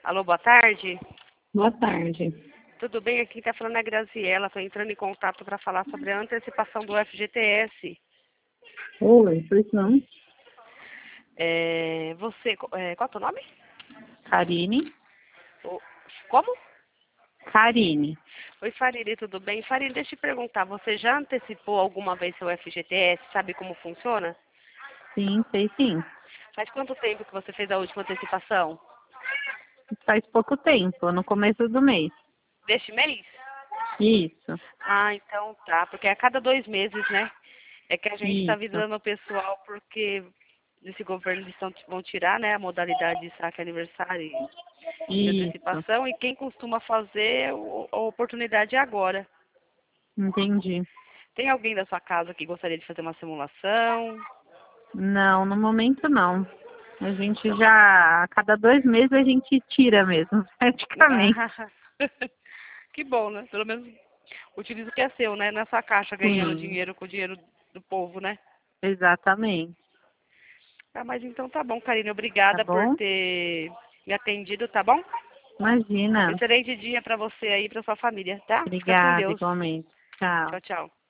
Alô, boa tarde. Boa tarde. Tudo bem? Aqui está falando a Graziela. Estou entrando em contato para falar sobre a antecipação do FGTS. Oi, pois não? Qual é o teu nome? Karine. Como? Karine. Oi, Farine, tudo bem? Farine, deixa eu te perguntar, você já antecipou alguma vez seu FGTS? Sabe como funciona? Sim, sei sim. Faz quanto tempo que você fez a última antecipação? Faz pouco tempo, no começo do mês. Deste mês? Isso, Ah, então tá, porque é a cada 2 meses, né? É que a gente está isso, avisando o pessoal porque nesse governo eles vão tirar, né, a modalidade de saque aniversário e isso. antecipação, e quem costuma fazer a oportunidade é agora. Entendi. Tem alguém da sua casa que gostaria de fazer uma simulação? Não, no momento não. A gente já, a cada 2 meses a gente tira mesmo, praticamente. Ah, que bom, né? Pelo menos utiliza o que é seu, né? Nessa caixa ganhando Sim, dinheiro com o dinheiro do povo, né? exatamente. Ah, mas então tá bom, Karine. Tá Obrigada por bom? ter me atendido, tá bom? Imagina. Excelente dia pra você aí e pra sua família, tá? Fica com Obrigada, Deus. igualmente. Tchau. Tchau, tchau.